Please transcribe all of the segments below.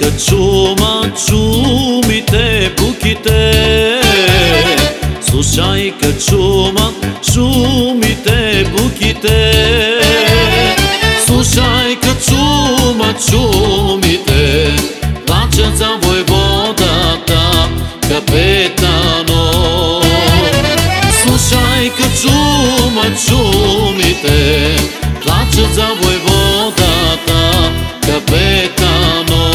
чумат шумите, буките. Слушай, като чумат шумите, буките. Слушай, като чумат шумите, плачат за войводата, капетано. Слушай, като чумат шумите, плачат за войводата, капетано.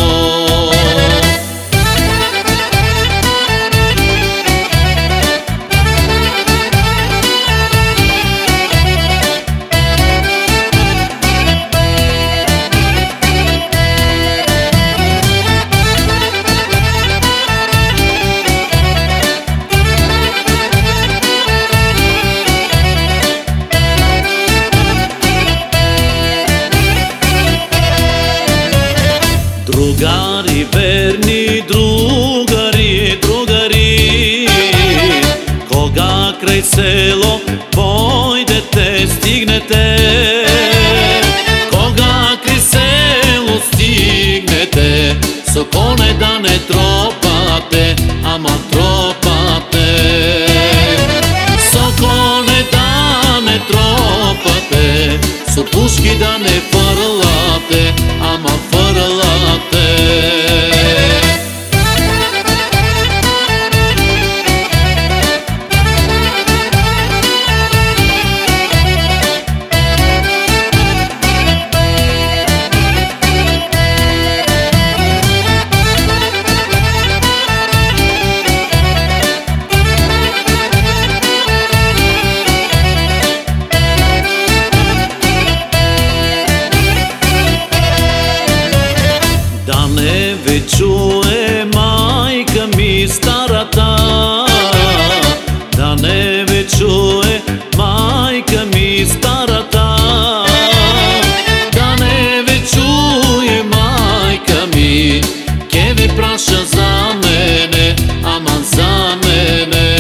Другари, верни другари, другари, кога край село пойдете, стигнете. Кога край село стигнете, со коне да не тропате, ама тропате. Со коне да не тропате, со пушки да не фърлате, ама фърлате. Да не ви чуе майка ми старата, да не ви чуе майка ми старата, да не ви чуе майка ми, ке ви праша за мене, ама за мене.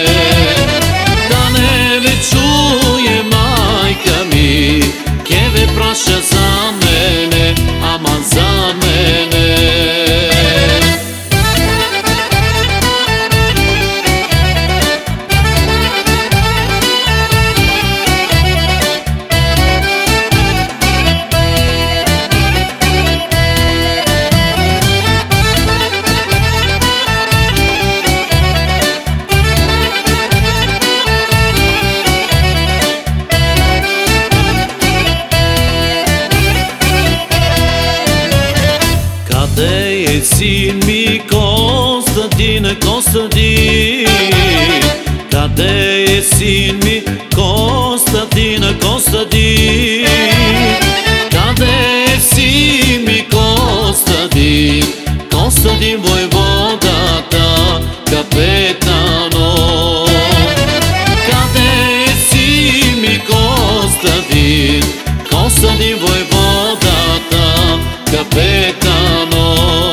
Да не ви чуе майка ми, ке ви праша за мене, ама за мене. Къде е син ми Костадин, Костадин? Къде е син ми Костадин, Костадин? Къде е син ми Костадин? Костадин войводата, капетано. Къде е син ми Костадин? Костадин войводата, капетано.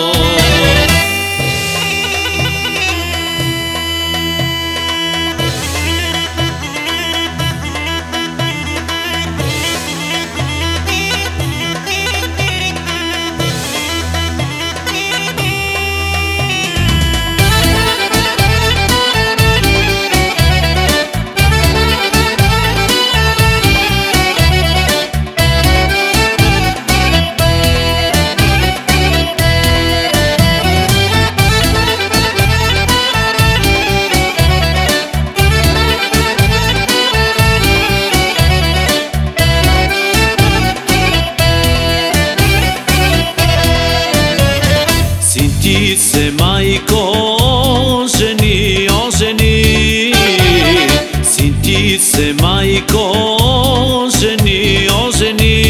Ти се, майко, жени, ожени. Син ти се, майко, жени, ожени.